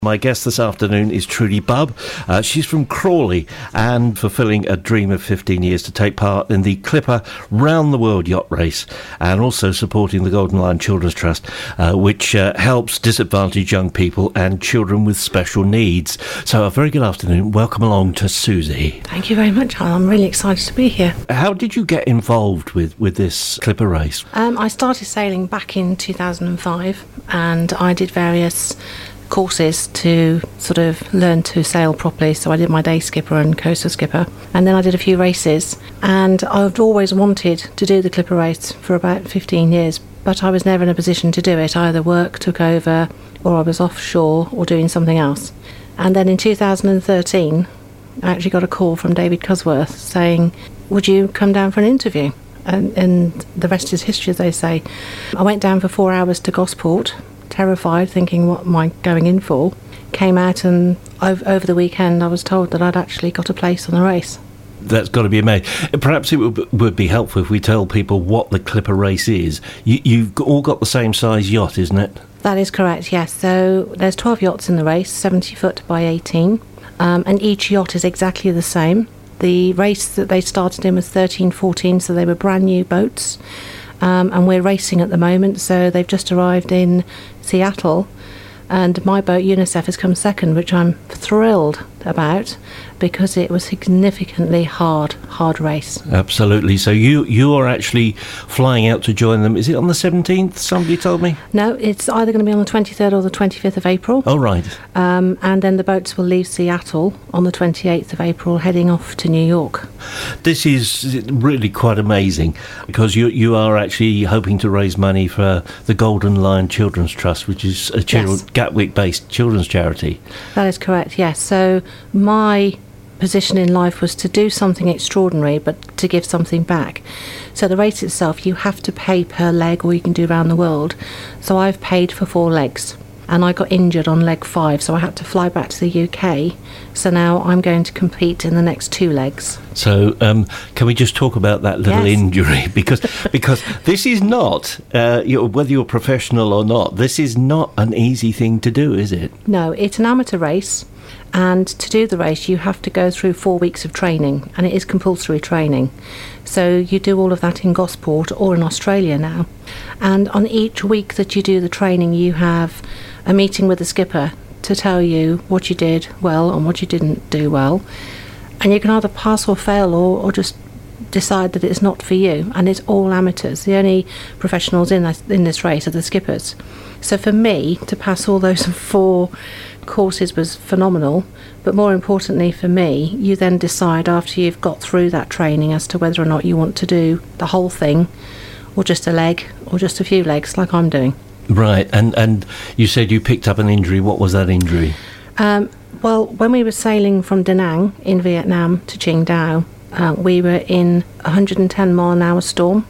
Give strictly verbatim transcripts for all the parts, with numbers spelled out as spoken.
My guest this afternoon is Trudy Bubb. Uh, she's from Crawley and fulfilling a dream of fifteen years to take part in the Clipper Round the World Yacht Race, and also supporting the Golden Lion Children's Trust, uh, which uh, helps disadvantaged young people and children with special needs. So a very good afternoon. Welcome along to Susie. Thank you very much, Alan. I'm really excited to be here. How did you get involved with, with this Clipper race? Um, I started sailing back in two thousand five, and I did various courses to sort of learn to sail properly. So I did my day skipper and coastal skipper, and then I did a few races, and I've always wanted to do the Clipper race for about fifteen years, but I was never in a position to do it. Either work took over, or I was offshore or doing something else. And then in two thousand thirteen I actually got a call from David Cusworth saying, would you come down for an interview? And, and the rest is history, as they say. I went down for four hours to Gosport, terrified, thinking, what am I going in for? Came out, and over, over the weekend I was told that I'd actually got a place on the race. That's got to be amazing. Perhaps it would, would be helpful if we tell people what the Clipper race is. You, you've all got the same size yacht, isn't it? That is correct, yes. So there's twelve yachts in the race, seventy foot by eighteen, um, and each yacht is exactly the same. The race that they started in was thirteen fourteen, so they were brand new boats. Um, and we're racing at the moment, so they've just arrived in Seattle, and my boat UNICEF has come second, which I'm thrilled about, because it was significantly hard, hard race. Absolutely. So you you are actually flying out to join them. Is it on the seventeenth, somebody told me? No, it's either going to be on the twenty-third or the twenty-fifth of April. Oh, right. Um, and then the boats will leave Seattle on the twenty-eighth of April, heading off to New York. This is really quite amazing, because you you are actually hoping to raise money for the Golden Lion Children's Trust, which is a children, yes. Gatwick-based children's charity. That is correct, yes. So my position in life was to do something extraordinary, but to give something back. So the race itself, you have to pay per leg, or you can do around the world. So I've paid for four legs, and I got injured on leg five, so I had to fly back to the U K. So now I'm going to compete in the next two legs. So um, can we just talk about that little Yes. injury? Because because this is not, uh, you know, whether you're professional or not, this is not an easy thing to do, is it? No, it's an amateur race, and to do the race you have to go through four weeks of training, and it is compulsory training. So you do all of that in Gosport or in Australia now, and on each week that you do the training you have a meeting with the skipper to tell you what you did well and what you didn't do well, and you can either pass or fail, or, or just decide that it's not for you. And it's all amateurs. The only professionals in this, in this race are the skippers. So for me to pass all those four courses was phenomenal, but more importantly for me, you then decide after you've got through that training as to whether or not you want to do the whole thing, or just a leg, or just a few legs like I'm doing. Right, and and you said you picked up an injury. What was that injury? Um, well, when we were sailing from Da Nang in Vietnam to Qingdao, uh, we were in one hundred ten mile an hour storm,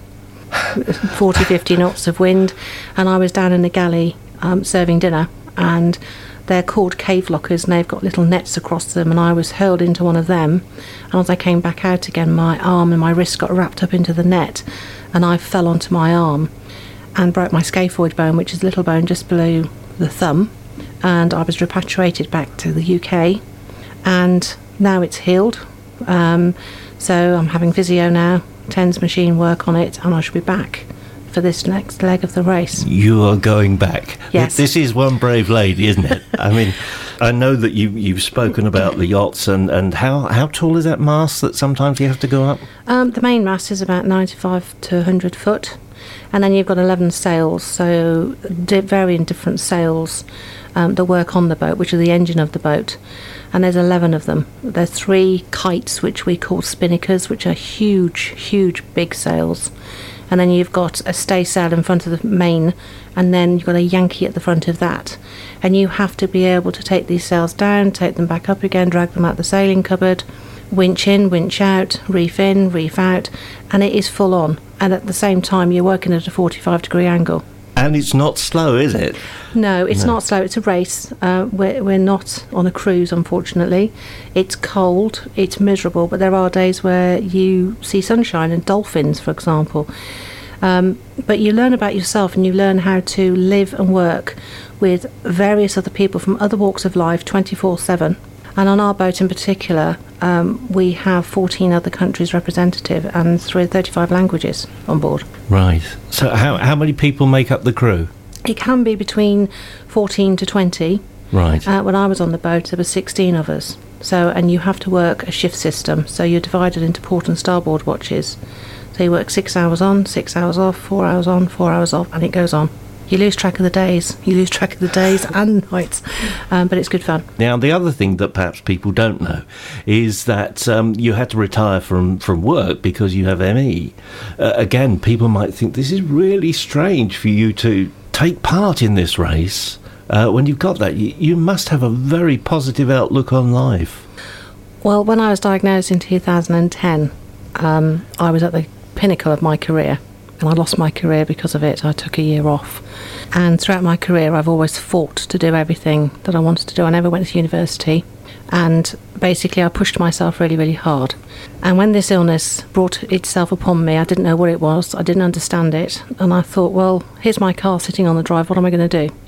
forty, fifty knots of wind, and I was down in the galley um, serving dinner, and they're called cave lockers, and they've got little nets across them, and I was hurled into one of them, and as I came back out again, my arm and my wrist got wrapped up into the net, and I fell onto my arm and broke my scaphoid bone, which is a little bone just below the thumb, and I was repatriated back to the U K, and now it's healed. Um, so I'm having physio now, TENS machine work on it, and I should be back for this next leg of the race. You are going back. Yes. This is one brave lady, isn't it? I mean, I know that you, you've spoken about the yachts, and, and how, how tall is that mast that sometimes you have to go up? Um, the main mast is about ninety-five to one hundred foot, and then you've got eleven sails, so di- varying different sails um, that work on the boat, which are the engine of the boat, and there's eleven of them. There's three kites, which we call spinnakers, which are huge, huge, big sails, and then you've got a staysail in front of the main, and then you've got a Yankee at the front of that, and you have to be able to take these sails down, take them back up again, drag them out the sailing cupboard, winch in, winch out, reef in, reef out, and it is full on, and at the same time you're working at a forty-five degree angle. And it's not slow, is it? No, it's No. not slow. It's a race. Uh, we're, we're not on a cruise, unfortunately. It's cold, it's miserable, but there are days where you see sunshine and dolphins, for example. Um, but you learn about yourself, and you learn how to live and work with various other people from other walks of life twenty-four seven. And on our boat in particular, um, we have fourteen other countries representative and thirty-five languages on board. Right. So how, how many people make up the crew? It can be between fourteen to twenty. Right. Uh, when I was on the boat, there were sixteen of us. So, and you have to work a shift system. So you're divided into port and starboard watches. So you work six hours on, six hours off, four hours on, four hours off, and it goes on. You lose track of the days. You lose track of the days and nights. Um, but it's good fun. Now, the other thing that perhaps people don't know is that um, you had to retire from, from work because you have M E. Uh, again, people might think this is really strange for you to take part in this race. Uh, when you've got that, you, you must have a very positive outlook on life. Well, when I was diagnosed in two thousand ten, um, I was at the pinnacle of my career, and I lost my career because of it. I took a year off. And throughout my career, I've always fought to do everything that I wanted to do. I never went to university, and basically I pushed myself really, really hard. And when this illness brought itself upon me, I didn't know what it was. I didn't understand it. And I thought, well, here's my car sitting on the drive. What am I going to do?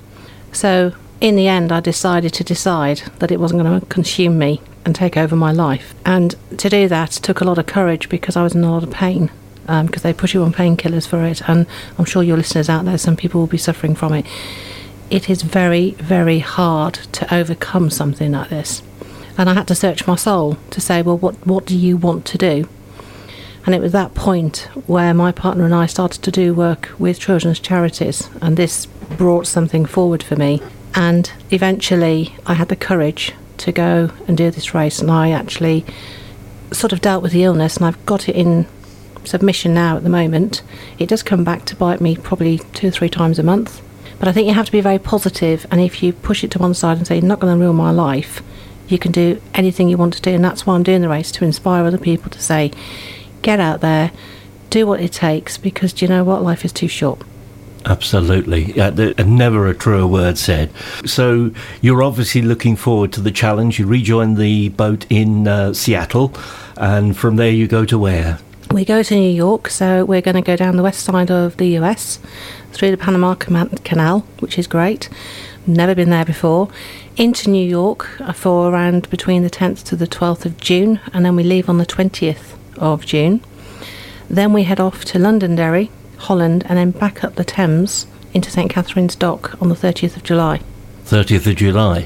So in the end, I decided to decide that it wasn't going to consume me and take over my life. And to do that took a lot of courage because I was in a lot of pain, um, because they put you on painkillers for it. And I'm sure your listeners out there, some people will be suffering from it. It is very, very hard to overcome something like this. And I had to search my soul to say, well, what, what do you want to do? And it was that point where my partner and I started to do work with children's charities, and this brought something forward for me. And eventually I had the courage to go and do this race, and I actually sort of dealt with the illness, and I've got it in submission now at the moment. It does come back to bite me probably two or three times a month, but I think you have to be very positive, and if you push it to one side and say, you're not going to ruin my life, you can do anything you want to do. And that's why I'm doing the race, to inspire other people to say, get out there, do what it takes, because do you know what? Life is too short. Absolutely. Uh, there, never a truer word said. So you're obviously looking forward to the challenge. You rejoin the boat in uh, Seattle, and from there you go to where? We go to New York, so we're going to go down the west side of the U S, through the Panama Canal, which is great. Never been there before. Into New York for around between the tenth to the twelfth of June, and then we leave on the twentieth of June. Then we head off to Londonderry, Holland, and then back up the Thames into St Catherine's Dock on the thirtieth of July. thirtieth of July.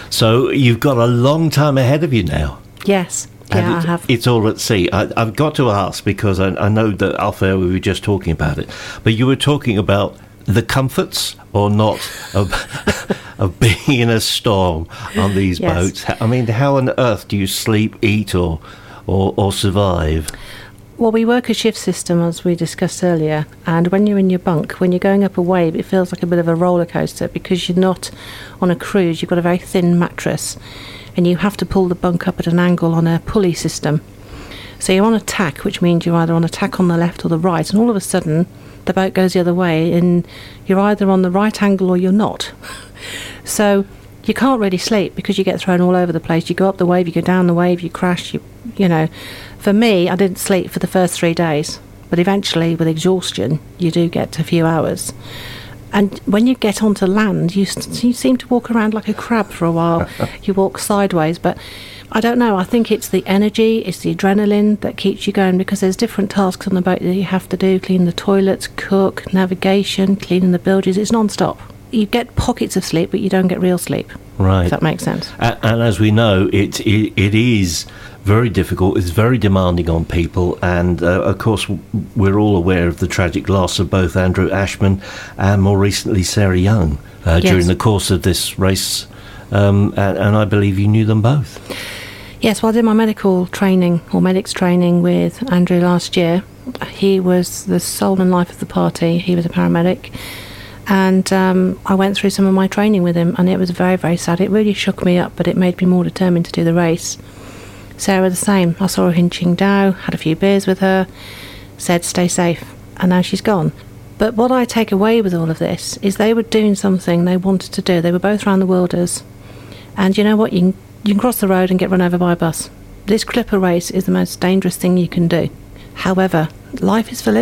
So you've got a long time ahead of you now. Yes. And yeah, it, I have. It's all at sea. I, I've got to ask, because I, I know that off air we were just talking about it, but you were talking about the comforts or not of, of being in a storm on these Yes. boats. I mean, how on earth do you sleep, eat, or, or, or survive? Well, we work a shift system, as we discussed earlier, and when you're in your bunk, when you're going up a wave, it feels like a bit of a roller coaster, because you're not on a cruise. You've got a very thin mattress, and you have to pull the bunk up at an angle on a pulley system. So you're on a tack, which means you're either on a tack on the left or the right, and all of a sudden the boat goes the other way, and you're either on the right angle or you're not. So you can't really sleep because you get thrown all over the place. You go up the wave, you go down the wave, you crash, you you know. For me, I didn't sleep for the first three days, but eventually with exhaustion you do get a few hours. And when you get onto land, you, you seem to walk around like a crab for a while. You walk sideways, but I don't know, I think it's the energy, it's the adrenaline that keeps you going, because there's different tasks on the boat that you have to do: clean the toilets, cook, navigation, cleaning the bilges. It's non-stop. You get pockets of sleep, but you don't get real sleep. Right. If that makes sense. And, and as we know, it, it it is very difficult. It's very demanding on people, and uh, of course we're all aware of the tragic loss of both Andrew Ashman and more recently Sarah Young uh, Yes. during the course of this race, um, and, and I believe you knew them both. Yes, well, I did my medical training, or medics training, with Andrew last year. He was the soul and life of the party. He was a paramedic. And um, I went through some of my training with him, and it was very, very sad. It really shook me up, but it made me more determined to do the race. Sarah the same. I saw her in Qingdao, had a few beers with her, said stay safe, and now she's gone. But what I take away with all of this is they were doing something they wanted to do. They were both around the worlders. And you know what? You can, you can cross the road and get run over by a bus. This Clipper race is the most dangerous thing you can do. However, life is for living.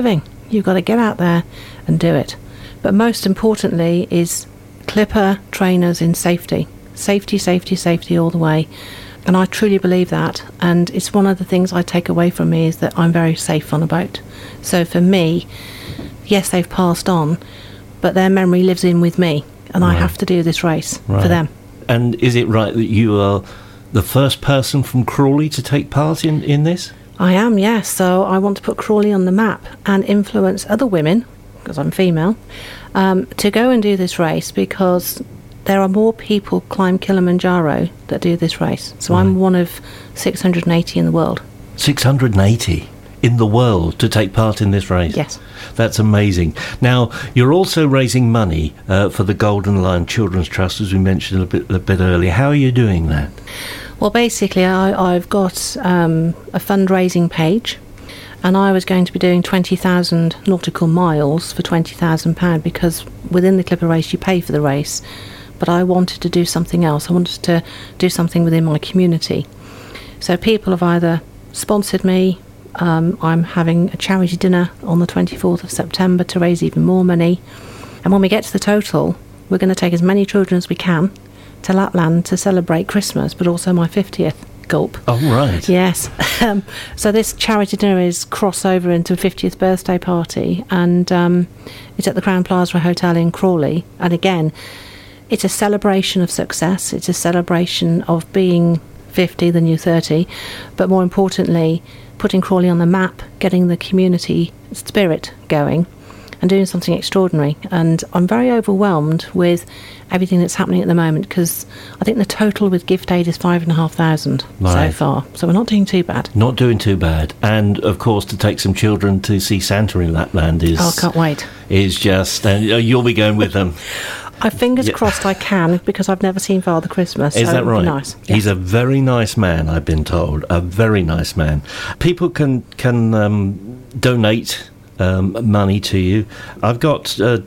You've got to get out there and do it. But most importantly is clipper trainers in safety. Safety, safety, safety all the way. And I truly believe that. And it's one of the things I take away from me is that I'm very safe on a boat. So for me, yes, they've passed on, but their memory lives in with me. And right. I have to do this race right. for them. And is it right that you are the first person from Crawley to take part in, in this? I am, yes. So I want to put Crawley on the map and influence other women, because I'm female, um, to go and do this race, because there are more people climb Kilimanjaro that do this race. So right. I'm one of six hundred eighty in the world. six hundred eighty in the world to take part in this race? Yes. That's amazing. Now, you're also raising money uh, for the Golden Lion Children's Trust, as we mentioned a bit, a bit earlier. How are you doing that? Well, basically, I, I've got um, a fundraising page, and I was going to be doing twenty thousand nautical miles for twenty thousand pounds, because within the Clipper race you pay for the race. But I wanted to do something else. I wanted to do something within my community. So people have either sponsored me, um, I'm having a charity dinner on the twenty-fourth of September to raise even more money. And when we get to the total, we're going to take as many children as we can to Lapland to celebrate Christmas, but also my fiftieth gulp. Oh, right. Yes. um, so this charity dinner is crossover into a fiftieth birthday party, and um, it's at the Crown Plaza Hotel in Crawley. And again, it's a celebration of success. It's a celebration of being fifty, the new thirty, but more importantly, putting Crawley on the map, getting the community spirit going, and doing something extraordinary. And I'm very overwhelmed with everything that's happening at the moment, because I think the total with gift aid is five and a half thousand right. so far. So we're not doing too bad. Not doing too bad. And of course, to take some children to see Santa in Lapland is oh, I can't wait. Is just, and uh, you'll be going with them. I fingers Yeah. crossed I can, because I've never seen Father Christmas. Is so that right? Nice. He's Yes. a very nice man, I've been told. A very nice man. People can can um, donate um, money to you. I've got uh,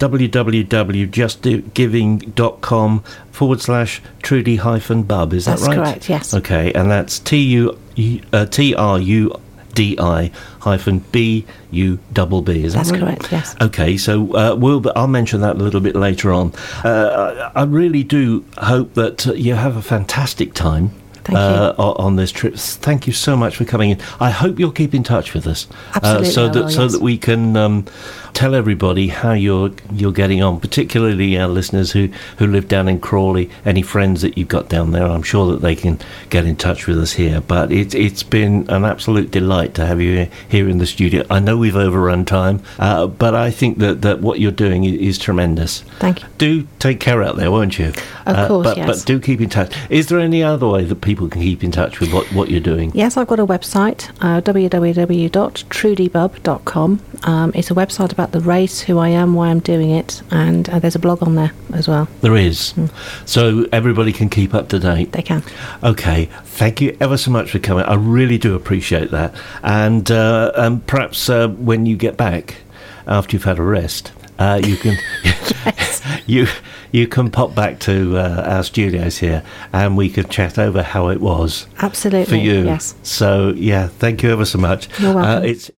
www.justgiving.com forward slash Trudy hyphen Bub. Is that That's right? That's correct, yes. Okay, and that's T U uh, T R U D I hyphen B U double B. Is that That's right? correct, yes. Okay, so uh, we'll, I'll mention that a little bit later on. Uh, I, I really do hope that uh, you have a fantastic time. Thank uh, you. on this trip. Thank you so much for coming in. I hope you'll keep in touch with us, Absolutely, uh, so I that will, so yes. that we can um, tell everybody how you're you're getting on. Particularly our listeners who, who live down in Crawley. Any friends that you've got down there, I'm sure that they can get in touch with us here. But it, it's been an absolute delight to have you here in the studio. I know we've overrun time, uh, but I think that, that what you're doing is, is tremendous. Thank you. Do take care out there, won't you? Of uh, course, but, yes. But do keep in touch. Is there any other way that people can keep in touch with what, what you're doing? Yes, I've got a website, uh, w w w dot trudy bub dot com. Um, it's a website about the race, who I am, why I'm doing it, and uh, there's a blog on there as well. There is. Mm. So everybody can keep up to date. They can. Okay. Thank you ever so much for coming. I really do appreciate that. And uh, um, perhaps uh, when you get back, after you've had a rest, uh, you can Yes. you you can pop back to uh, our studios here, and we could chat over how it was. Absolutely. For you. Yes. So yeah, thank you ever so much. You're welcome. Uh, it's